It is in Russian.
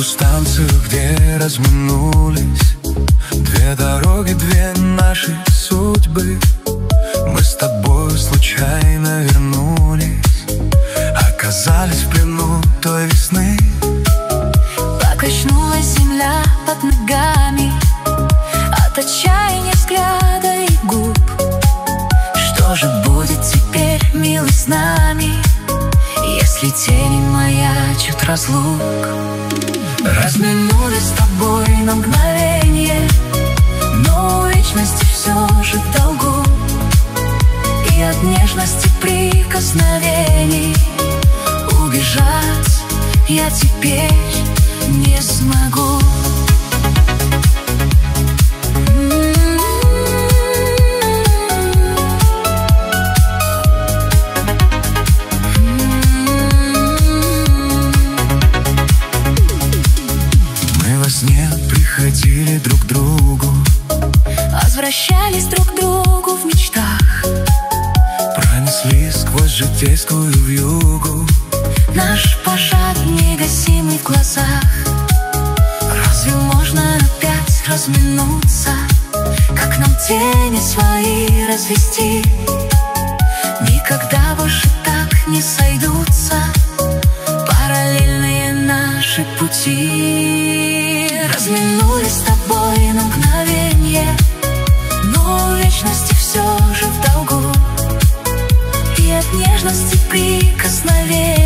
станцию, где разминулись две дороги, две наши судьбы. Мы с тобой случайно вернулись, оказались в плену той весны. Покачнулась земля под ногами от отчаяния взгляда и губ. Что же будет теперь, милый, с нами, если тени маячат разлук? Разминулись с тобой на мгновенье, но у вечности все же в долгу. И от нежности прикосновений убежать я теперь не смогу. Мы во сне приходили друг к другу, возвращались друг к другу в мечтах, пронеслись сквозь житейскую вьюгу. наш пожар негасимый в глазах. Разве можно опять разминуться, как нам тени свои развести? Никогда больше так не сойдутся параллельные наши пути. Разминулись с тобой на мгновенье, но у вечности все же в долгу. И от нежности прикосновений